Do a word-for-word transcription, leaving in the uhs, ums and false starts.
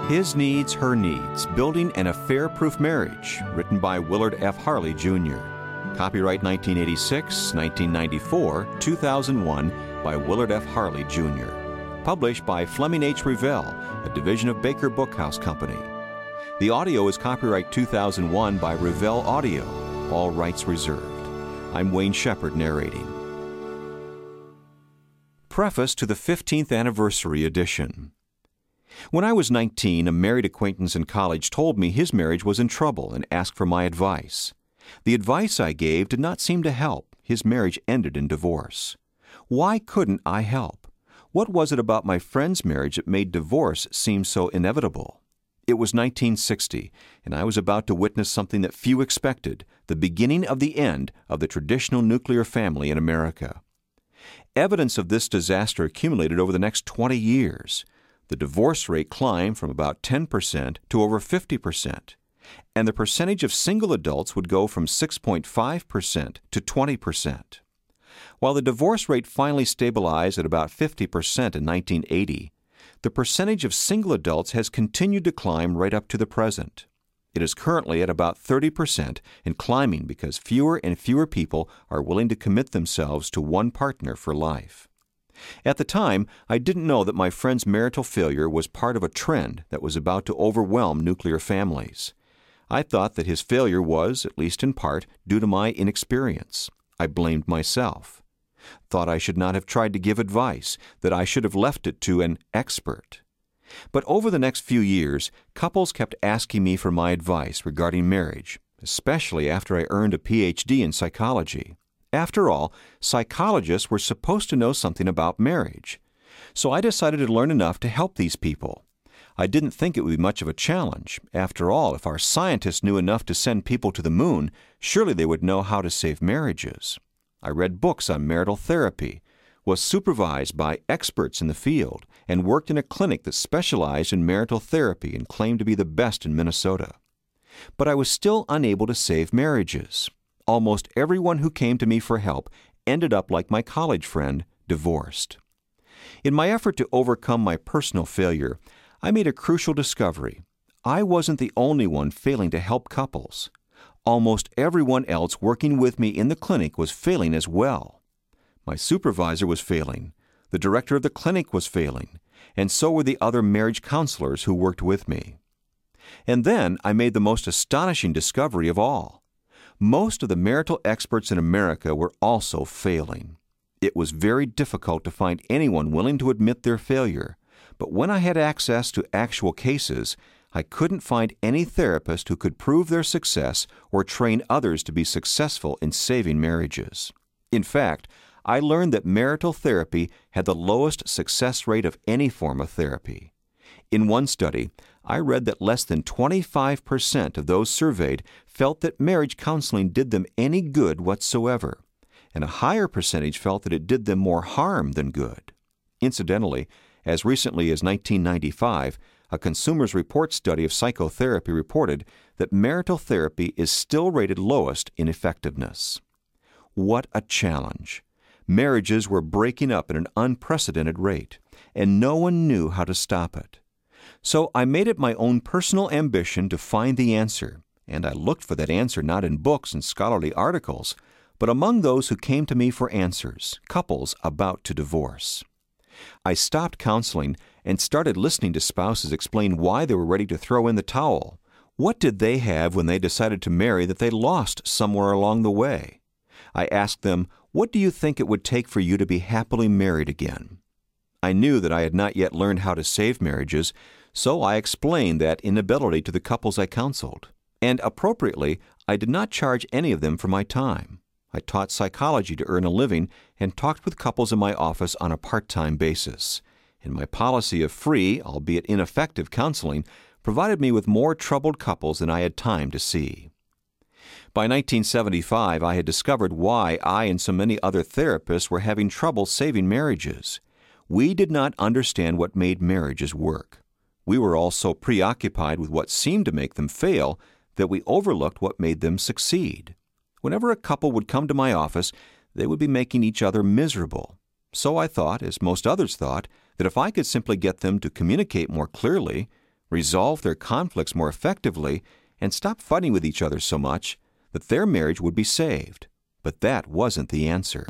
His Needs, Her Needs, Building an Affair-Proof Marriage, written by Willard F. Harley, Junior Copyright nineteen eighty-six, nineteen ninety-four, two thousand one by Willard F. Harley, Junior Published by Fleming H. Revell, a division of Baker Bookhouse Company. The audio is copyright two thousand one by Revell Audio, all rights reserved. I'm Wayne Shepherd narrating. Preface to the fifteenth Anniversary Edition. When I was nineteen, a married acquaintance in college told me his marriage was in trouble and asked for my advice. The advice I gave did not seem to help. His marriage ended in divorce. Why couldn't I help? What was it about my friend's marriage that made divorce seem so inevitable? It was nineteen sixty, and I was about to witness something that few expected, the beginning of the end of the traditional nuclear family in America. Evidence of this disaster accumulated over the next twenty years. The divorce rate climbed from about ten percent to over fifty percent, and the percentage of single adults would go from six point five percent to twenty percent. While the divorce rate finally stabilized at about fifty percent in nineteen eighty, the percentage of single adults has continued to climb right up to the present. It is currently at about thirty percent and climbing because fewer and fewer people are willing to commit themselves to one partner for life. At the time, I didn't know that my friend's marital failure was part of a trend that was about to overwhelm nuclear families. I thought that his failure was, at least in part, due to my inexperience. I blamed myself. Thought I should not have tried to give advice, that I should have left it to an expert. But over the next few years, couples kept asking me for my advice regarding marriage, especially after I earned a P H D in psychology. After all, psychologists were supposed to know something about marriage. So I decided to learn enough to help these people. I didn't think it would be much of a challenge. After all, if our scientists knew enough to send people to the moon, surely they would know how to save marriages. I read books on marital therapy, was supervised by experts in the field, and worked in a clinic that specialized in marital therapy and claimed to be the best in Minnesota. But I was still unable to save marriages. Almost everyone who came to me for help ended up like my college friend, divorced. In my effort to overcome my personal failure, I made a crucial discovery. I wasn't the only one failing to help couples. Almost everyone else working with me in the clinic was failing as well. My supervisor was failing, the director of the clinic was failing, and so were the other marriage counselors who worked with me. And then I made the most astonishing discovery of all. Most of the marital experts in America were also failing. It was very difficult to find anyone willing to admit their failure, but when I had access to actual cases, I couldn't find any therapist who could prove their success or train others to be successful in saving marriages. In fact, I learned that marital therapy had the lowest success rate of any form of therapy. In one study, I read that less than twenty-five percent of those surveyed felt that marriage counseling did them any good whatsoever, and a higher percentage felt that it did them more harm than good. Incidentally, as recently as nineteen ninety-five, a Consumers Report study of psychotherapy reported that marital therapy is still rated lowest in effectiveness. What a challenge! Marriages were breaking up at an unprecedented rate, and no one knew how to stop it. So I made it my own personal ambition to find the answer, and I looked for that answer not in books and scholarly articles, but among those who came to me for answers, couples about to divorce. I stopped counseling and started listening to spouses explain why they were ready to throw in the towel. What did they have when they decided to marry that they lost somewhere along the way? I asked them, "What do you think it would take for you to be happily married again?" I knew that I had not yet learned how to save marriages, so I explained that inability to the couples I counseled. And appropriately, I did not charge any of them for my time. I taught psychology to earn a living and talked with couples in my office on a part-time basis. And my policy of free, albeit ineffective, counseling provided me with more troubled couples than I had time to see. By nineteen seventy-five, I had discovered why I and so many other therapists were having trouble saving marriages. We did not understand what made marriages work. We were all so preoccupied with what seemed to make them fail that we overlooked what made them succeed. Whenever a couple would come to my office, they would be making each other miserable. So I thought, as most others thought, that if I could simply get them to communicate more clearly, resolve their conflicts more effectively, and stop fighting with each other so much, that their marriage would be saved. But that wasn't the answer.